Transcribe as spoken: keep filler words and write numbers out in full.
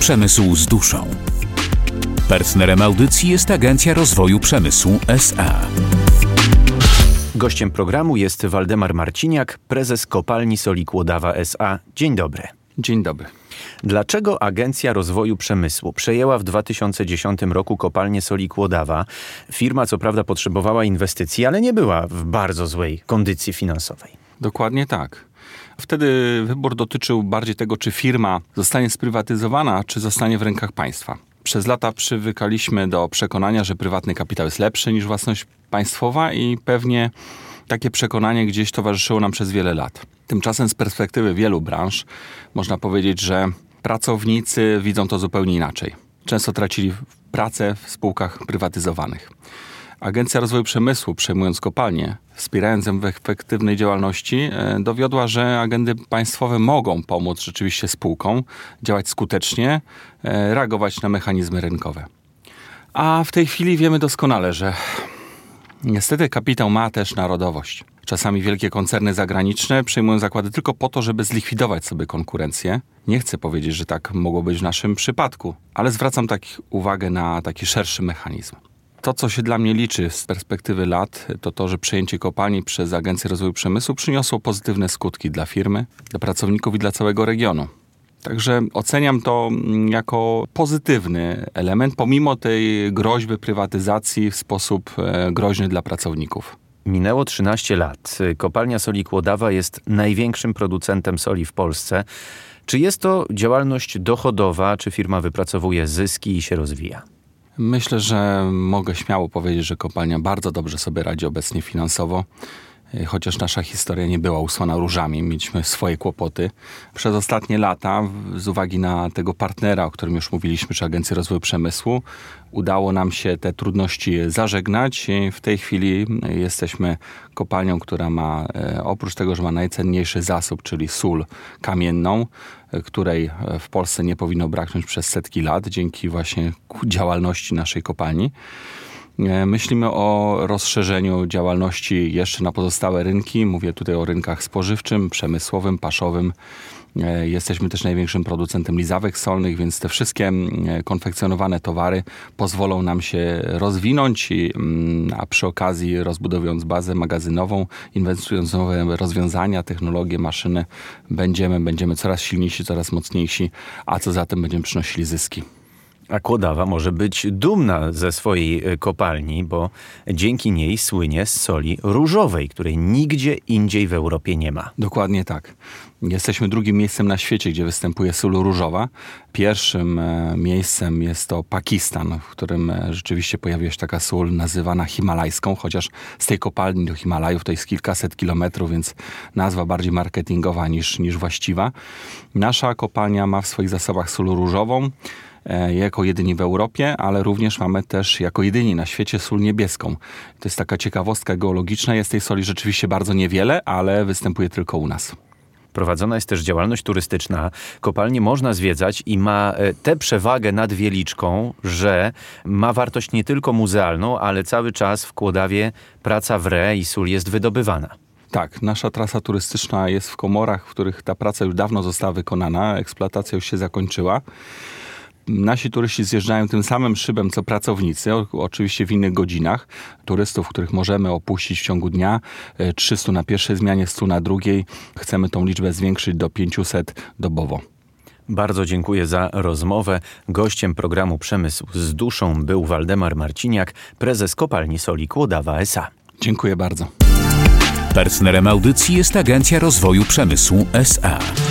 Przemysł z duszą. Partnerem audycji jest Agencja Rozwoju Przemysłu S A. Gościem programu jest Waldemar Marciniak, prezes Kopalni Soli Kłodawa S A. Dzień dobry. Dzień dobry. Dlaczego Agencja Rozwoju Przemysłu przejęła w dwa tysiące dziesiątym roku Kopalnię Soli Kłodawa? Firma co prawda potrzebowała inwestycji, ale nie była w bardzo złej kondycji finansowej. Dokładnie tak. Wtedy wybór dotyczył bardziej tego, czy firma zostanie sprywatyzowana, czy zostanie w rękach państwa. Przez lata przywykaliśmy do przekonania, że prywatny kapitał jest lepszy niż własność państwowa i pewnie takie przekonanie gdzieś towarzyszyło nam przez wiele lat. Tymczasem z perspektywy wielu branż można powiedzieć, że pracownicy widzą to zupełnie inaczej. Często tracili pracę w spółkach prywatyzowanych. Agencja Rozwoju Przemysłu, przejmując kopalnię, wspierając ją w efektywnej działalności, dowiodła, że agendy państwowe mogą pomóc rzeczywiście spółkom działać skutecznie, reagować na mechanizmy rynkowe. A w tej chwili wiemy doskonale, że niestety kapitał ma też narodowość. Czasami wielkie koncerny zagraniczne przejmują zakłady tylko po to, żeby zlikwidować sobie konkurencję. Nie chcę powiedzieć, że tak mogło być w naszym przypadku, ale zwracam tak uwagę na taki szerszy mechanizm. To, co się dla mnie liczy z perspektywy lat, to to, że przejęcie kopalni przez Agencję Rozwoju Przemysłu przyniosło pozytywne skutki dla firmy, dla pracowników i dla całego regionu. Także oceniam to jako pozytywny element, pomimo tej groźby prywatyzacji w sposób groźny dla pracowników. Minęło trzynaście lat. Kopalnia Soli Kłodawa jest największym producentem soli w Polsce. Czy jest to działalność dochodowa, czy firma wypracowuje zyski i się rozwija? Myślę, że mogę śmiało powiedzieć, że kopalnia bardzo dobrze sobie radzi obecnie finansowo. Chociaż nasza historia nie była usłana różami, mieliśmy swoje kłopoty. Przez ostatnie lata, z uwagi na tego partnera, o którym już mówiliśmy, czy Agencję Rozwoju Przemysłu, udało nam się te trudności zażegnać i w tej chwili jesteśmy kopalnią, która ma, oprócz tego, że ma najcenniejszy zasób, czyli sól kamienną, której w Polsce nie powinno braknąć przez setki lat, dzięki właśnie działalności naszej kopalni. Myślimy o rozszerzeniu działalności jeszcze na pozostałe rynki. Mówię tutaj o rynkach spożywczym, przemysłowym, paszowym. Jesteśmy też największym producentem lizawek solnych, więc te wszystkie konfekcjonowane towary pozwolą nam się rozwinąć, a przy okazji rozbudowując bazę magazynową, inwestując w nowe rozwiązania, technologie, maszyny, będziemy, będziemy coraz silniejsi, coraz mocniejsi, a co za tym będziemy przynosili zyski. A Kłodawa może być dumna ze swojej kopalni, bo dzięki niej słynie z soli różowej, której nigdzie indziej w Europie nie ma. Dokładnie tak. Jesteśmy drugim miejscem na świecie, gdzie występuje sól różowa. Pierwszym miejscem jest to Pakistan, w którym rzeczywiście pojawiła się taka sól nazywana himalajską, chociaż z tej kopalni do Himalajów to jest kilkaset kilometrów, więc nazwa bardziej marketingowa niż, niż właściwa. Nasza kopalnia ma w swoich zasobach sól różową, jako jedyni w Europie, ale również mamy też jako jedyni na świecie sól niebieską. To jest taka ciekawostka geologiczna. Jest tej soli rzeczywiście bardzo niewiele, ale występuje tylko u nas. Prowadzona jest też działalność turystyczna. Kopalnię można zwiedzać i ma tę przewagę nad Wieliczką, że ma wartość nie tylko muzealną, ale cały czas w Kłodawie praca wre i sól jest wydobywana. Tak, nasza trasa turystyczna jest w komorach, w których ta praca już dawno została wykonana, eksploatacja już się zakończyła. Nasi turyści zjeżdżają tym samym szybem, co pracownicy, oczywiście w innych godzinach. Turystów, których możemy opuścić w ciągu dnia, trzysta na pierwszej zmianie, sto na drugiej. Chcemy tą liczbę zwiększyć do pięćset dobowo. Bardzo dziękuję za rozmowę. Gościem programu Przemysł z duszą był Waldemar Marciniak, prezes Kopalni Soli Kłodawa S A. Dziękuję bardzo. Partnerem audycji jest Agencja Rozwoju Przemysłu S A.